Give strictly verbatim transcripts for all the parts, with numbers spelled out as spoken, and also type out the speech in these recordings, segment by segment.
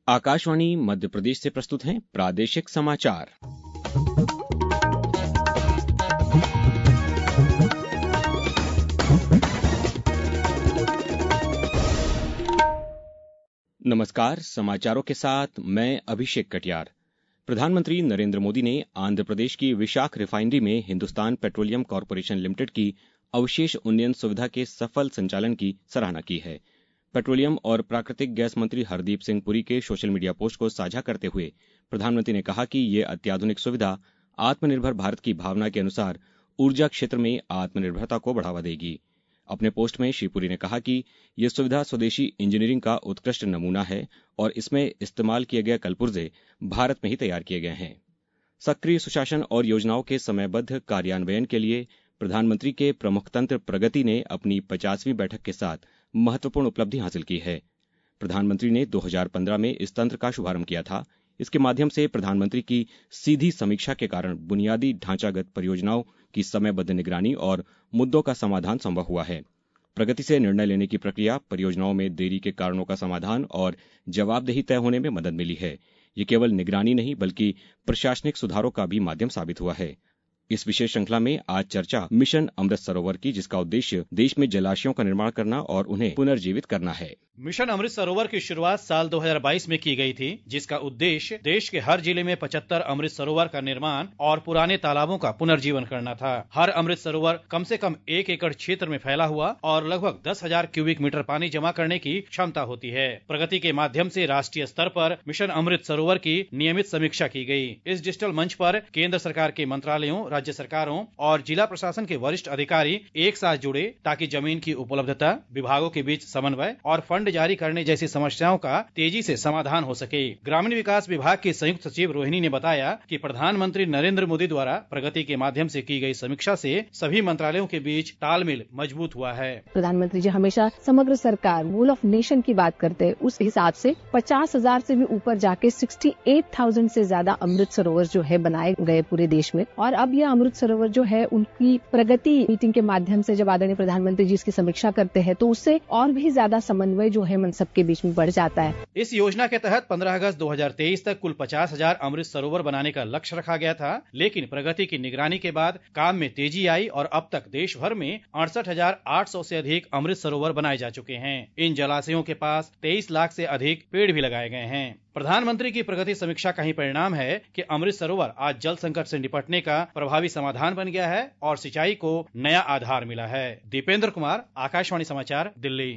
आकाशवाणी मध्य प्रदेश से प्रस्तुत हैं प्रादेशिक समाचार। नमस्कार, समाचारों के साथ मैं अभिषेक कटियार। प्रधानमंत्री नरेंद्र मोदी ने आंध्र प्रदेश की विशाख रिफाइनरी में हिंदुस्तान पेट्रोलियम कॉर्पोरेशन लिमिटेड की अवशेष उन्नयन सुविधा के सफल संचालन की सराहना की है। पेट्रोलियम और प्राकृतिक गैस मंत्री हरदीप सिंह पुरी के सोशल मीडिया पोस्ट को साझा करते हुए प्रधानमंत्री ने कहा कि ये अत्याधुनिक सुविधा आत्मनिर्भर भारत की भावना के अनुसार ऊर्जा क्षेत्र में आत्मनिर्भरता को बढ़ावा देगी। अपने पोस्ट में श्री पुरी ने कहा कि यह सुविधा स्वदेशी इंजीनियरिंग का उत्कृष्ट नमूना है और इसमें इस्तेमाल किए गए कलपुर्जे भारत में ही तैयार किए गए हैं। सक्रिय सुशासन और योजनाओं के समयबद्ध कार्यान्वयन के लिए प्रधानमंत्री के प्रमुख तंत्र प्रगति ने अपनी पचासवीं बैठक के साथ महत्वपूर्ण उपलब्धि हासिल की है। प्रधानमंत्री ने दो हज़ार पंद्रह में इस तंत्र का शुभारंभ किया था। इसके माध्यम से प्रधानमंत्री की सीधी समीक्षा के कारण बुनियादी ढांचागत परियोजनाओं की समयबद्ध निगरानी और मुद्दों का समाधान संभव हुआ है। प्रगति से निर्णय लेने की प्रक्रिया, परियोजनाओं में देरी के कारणों का समाधान और जवाबदेही तय होने में मदद मिली है। ये केवल निगरानी नहीं बल्कि प्रशासनिक सुधारों का भी माध्यम साबित हुआ है। इस विशेष श्रृंखला में आज चर्चा मिशन अमृत सरोवर की, जिसका उद्देश्य देश में जलाशयों का निर्माण करना और उन्हें पुनर्जीवित करना है। मिशन अमृत सरोवर की शुरुआत साल दो हज़ार बाईस में की गई थी, जिसका उद्देश्य देश के हर जिले में पचहत्तर अमृत सरोवर का निर्माण और पुराने तालाबों का पुनर्जीवन करना था। हर अमृत सरोवर कम से कम एक एकड़ क्षेत्र में फैला हुआ और लगभग दस हजार क्यूबिक मीटर पानी जमा करने की क्षमता होती है। प्रगति के माध्यम से राष्ट्रीय स्तर पर मिशन अमृत सरोवर की नियमित समीक्षा की गई। इस डिजिटल मंच पर केंद्र सरकार के मंत्रालयों, राज्य सरकारों और जिला प्रशासन के वरिष्ठ अधिकारी एक साथ जुड़े ताकि जमीन की उपलब्धता, विभागों के बीच समन्वय और फंड जारी करने जैसी समस्याओं का तेजी से समाधान हो सके। ग्रामीण विकास विभाग की संयुक्त सचिव रोहिणी ने बताया कि प्रधानमंत्री नरेंद्र मोदी द्वारा प्रगति के माध्यम से की गई समीक्षा से सभी मंत्रालयों के बीच तालमेल मजबूत हुआ है। प्रधानमंत्री जी हमेशा समग्र सरकार, वूल ऑफ नेशन की बात करते हैं। उस हिसाब से पचास हजार से भी ऊपर जाके अड़सठ हज़ार से ज्यादा अमृत सरोवर जो है बनाए गए पूरे देश में। और अब यह अमृत सरोवर जो है उनकी प्रगति मीटिंग के माध्यम से जब आदरणीय प्रधानमंत्री जी इसकी समीक्षा करते हैं तो उससे और भी ज्यादा समन्वय जो है मन सबके बीच में बढ़ जाता है। इस योजना के तहत पंद्रह अगस्त दो हज़ार तेईस तक कुल पचास हजार अमृत सरोवर बनाने का लक्ष्य रखा गया था, लेकिन प्रगति की निगरानी के बाद काम में तेजी आई और अब तक देश भर में अड़सठ हजार आठ सौ से अधिक अमृत सरोवर बनाए जा चुके हैं। इन जलाशयों के पास तेईस लाख से अधिक पेड़ भी लगाए गए हैं। प्रधानमंत्री की प्रगति समीक्षा का ही परिणाम है कि अमृत सरोवर आज जल संकट से निपटने का प्रभावी समाधान बन गया है और सिंचाई को नया आधार मिला है। दीपेंद्र कुमार, आकाशवाणी समाचार, दिल्ली।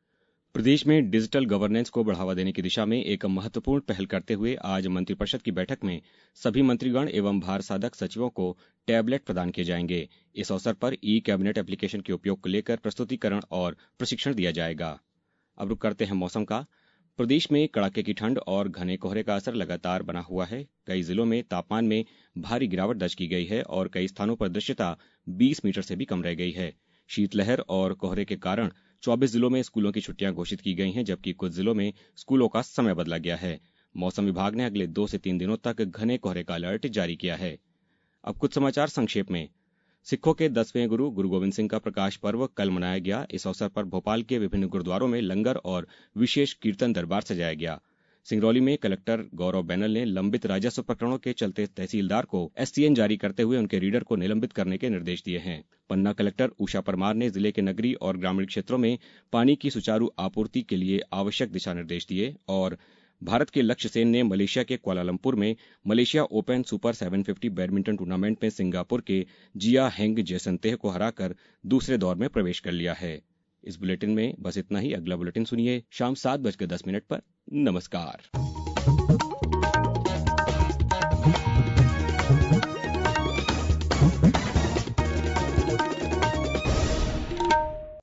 प्रदेश में डिजिटल गवर्नेंस को बढ़ावा देने की दिशा में एक महत्वपूर्ण पहल करते हुए आज मंत्रिपरिषद की बैठक में सभी मंत्रीगण एवं भार साधक सचिवों को टैबलेट प्रदान किए जाएंगे। इस अवसर पर ई कैबिनेट एप्लीकेशन के उपयोग को लेकर प्रस्तुतिकरण और प्रशिक्षण दिया जाएगा। अब रुक करते हैं मौसम का। प्रदेश में कड़ाके की ठंड और घने कोहरे का असर लगातार बना हुआ है। कई जिलों में तापमान में भारी गिरावट दर्ज की गई है और कई स्थानों पर दृश्यता बीस मीटर से भी कम रह गई है। शीतलहर और कोहरे के कारण चौबीस जिलों में स्कूलों की छुट्टियां घोषित की गई हैं, जबकि कुछ जिलों में स्कूलों का समय बदला गया है। मौसम विभाग ने अगले दो से तीन दिनों तक घने कोहरे का अलर्ट जारी किया है। अब कुछ समाचार संक्षेप में। सिखों के दसवें गुरु गुरु गोविंद सिंह का प्रकाश पर्व कल मनाया गया। इस अवसर पर भोपाल के विभिन्न गुरुद्वारों में लंगर और विशेष कीर्तन दरबार सजाया गया। सिंगरौली में कलेक्टर गौरव बैनल ने लंबित राजस्व प्रकरणों के चलते तहसीलदार को एससीएन जारी करते हुए उनके रीडर को निलंबित करने के निर्देश दिए हैं। पन्ना कलेक्टर उषा परमार ने जिले के नगरीय और ग्रामीण क्षेत्रों में पानी की सुचारू आपूर्ति के लिए आवश्यक दिशा निर्देश दिए। और भारत के लक्ष्य सेन ने मलेशिया के कुआलालंपुर में मलेशिया ओपन सुपर सात सौ पचास बैडमिंटन टूर्नामेंट में सिंगापुर के जिया हेंग जयसंतेह को हराकर दूसरे दौर में प्रवेश कर लिया है। इस बुलेटिन में बस इतना ही। अगला बुलेटिन सुनिए शाम सात बजकर दस मिनट पर। नमस्कार।